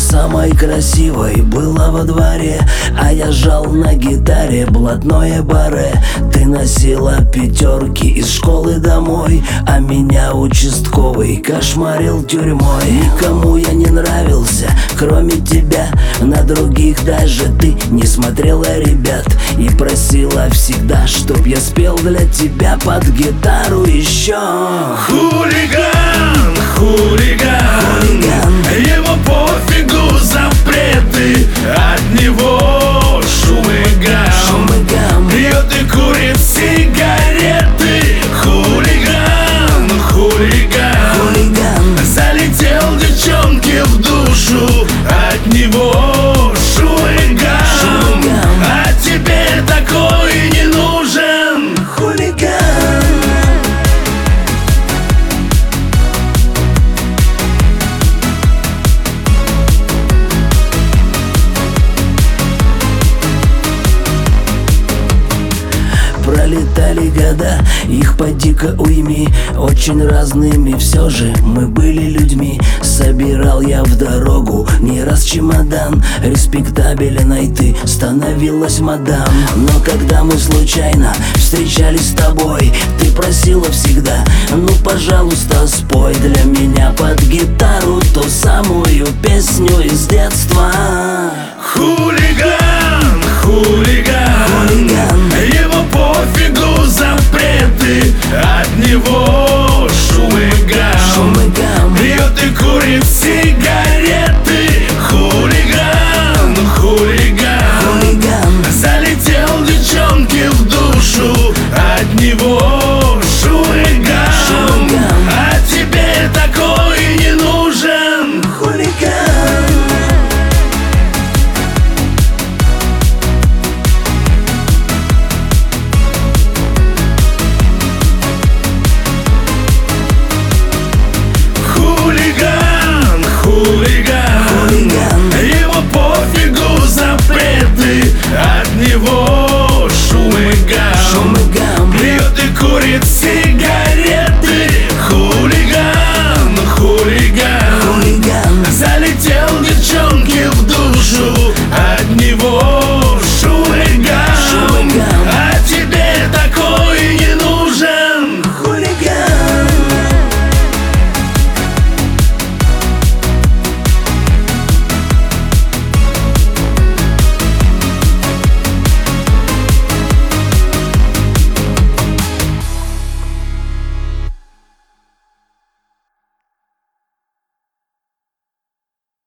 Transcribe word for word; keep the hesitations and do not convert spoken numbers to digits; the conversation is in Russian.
самой красивой была во дворе, а я жал на гитаре блатное баре. Ты носила пятерки из школы домой, а меня участковый кошмарил тюрьмой. Никому я не нравился, кроме тебя, на других даже ты не смотрела, ребят. И просила всегда, чтоб я спел для тебя под гитару еще. Хулиган, хулиган, хулиган. Ему пофигу запреты, от него шум и гам, шум и гам. Пьет и курит сигареты. Хулиган, хулиган, хулиган. Залетел девчонке в душу, от него шум и гам, шум и гам. А теперь такой не нужен. Хулиган. Пролетали года, их поди-ка уйми, очень разными все же мы были людьми. Собирал я в дорогу не раз чемодан, респектабельной ты становилась мадам. Но когда мы случайно встречались с тобой, ты просила всегда: ну пожалуйста, спой для меня под гитару ту самую песню из детства. Хули